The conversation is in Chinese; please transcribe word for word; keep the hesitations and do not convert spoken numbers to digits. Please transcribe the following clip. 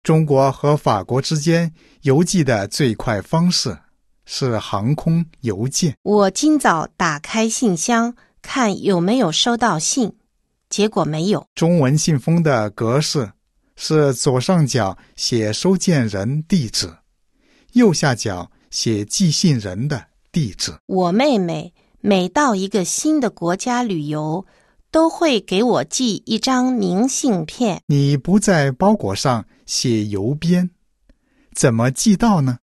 中国和法国之间邮寄的最快方式是航空邮件。 我今早打开信箱，看有没有收到信，结果没有。 中文信封的格式是左上角写收件人地址，右下角写寄信人的地址。 我妹妹每到一个新的国家旅游，都会给我寄一张明信片。 你不在包裹上写邮编，怎么寄到呢？